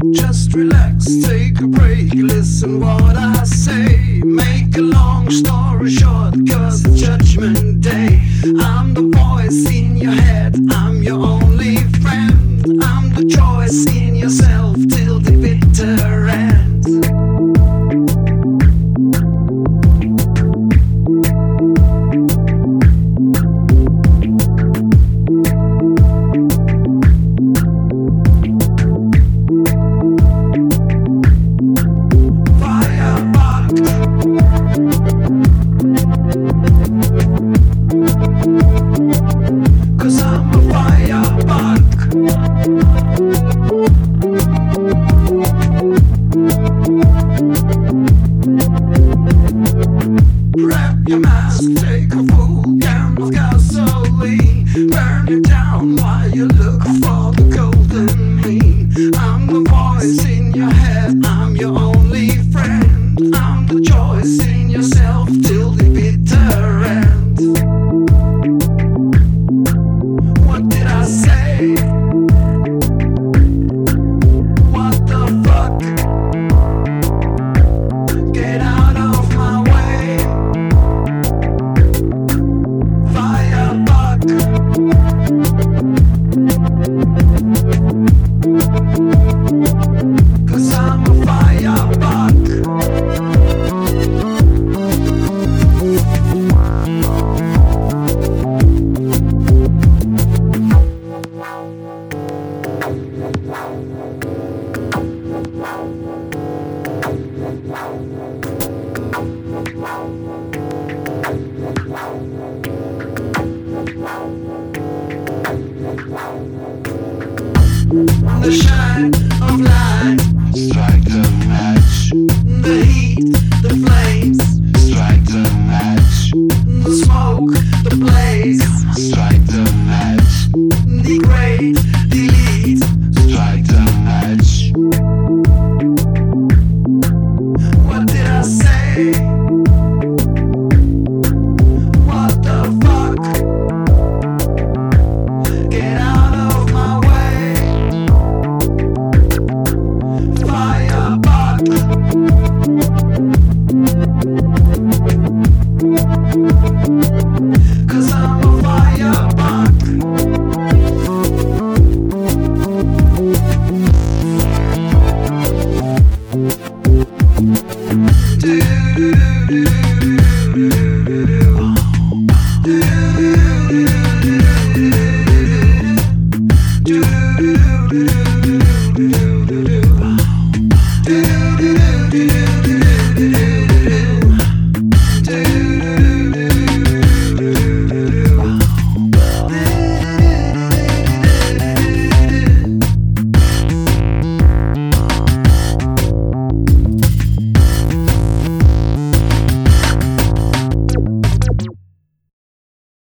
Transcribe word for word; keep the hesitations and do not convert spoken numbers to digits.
Just relax, take a break, listen what I say. Make a long story short, cause it's judgment day. I'm the voice in your head, I'm your only friend. I'm the choice in yourself till the bitter end. Cause I'm a firebug. Grab your mask, take a full can of gasoline. Burn it down while you look for the golden mean. I'm the voice in your head, I'm your only friend. I'm the choice in yourself till the bitter end. What did I say? What the fuck? Get out of my way. Firebug. Cause I'm a firebug. The shine of light, Strike the match, the heat, the flames, strike the match, the smoke, the blaze, strike the match, degrade,